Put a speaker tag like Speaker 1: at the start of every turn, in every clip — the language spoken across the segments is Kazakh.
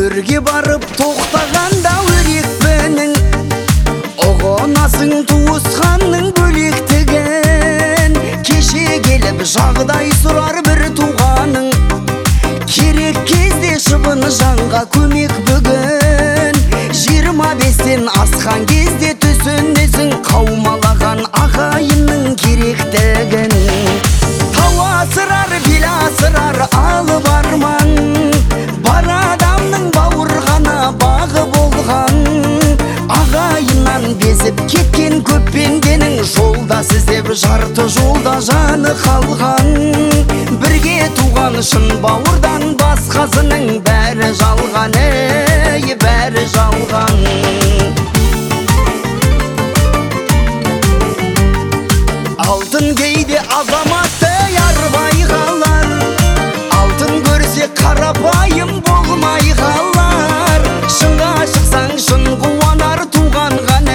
Speaker 1: төрге барып тоқтағанда өрекпенің ұғынасың туысқанның бөлектігін. Кеше келіп жағдай сұрар бір туғаның, керек кезде шыбын жанға көмек бүгін. 25-тен асқан кезде түсінесің қаумалаған ағайынның керектігін. Тау асырар, бел асырар алып арман, бар адамның бауырғана бағы болған. Ағайыннан безіп кеткен көп пенденің, жолдас іздеп жарты жолда жаны қалған. Бірге туған шын бауырдан басқасының бәрі жалған, бәрі жалған. Алтын кейде азаматты ярбай қалар, алтын көрсе қарапайым болмай қалар. Шыңға шықсаң шын қуанар туған ғаны,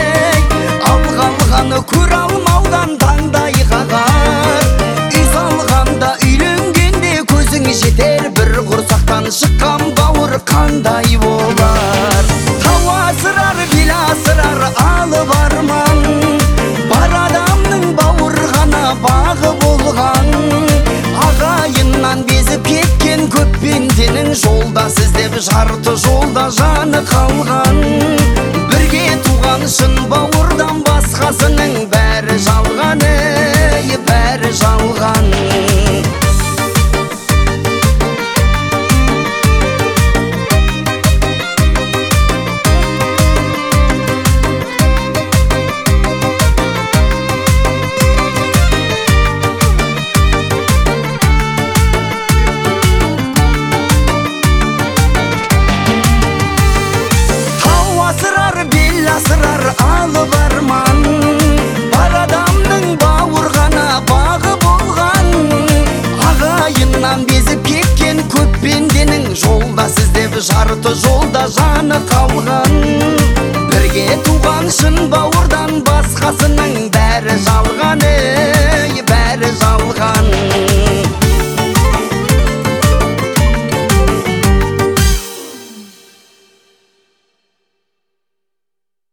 Speaker 1: алғаны көр алмаудан таңдай қағар. Үй салғанда үйленгенде көзің жетер, бір құрсақтан шыққан бауыр қандай болар. Тау асырар, бел асырар алып арман, бар адамның бауырғана бағы болған. Ағайыннан безіп кеткен көп пенденің, жолдас іздеп жарты жолда жаны қалған. Бірге туған шын бауырдан басқасының бәрі жалған, бәрі жалған. Асырар алып арман, бар адамның бауырғана бағы болған. Ағайыннан безіп кеткен көп пенденің, жолдас іздеп жарты жолда жаны қалған. Бірге туған шын бауырдан басқасының бәрі жалған.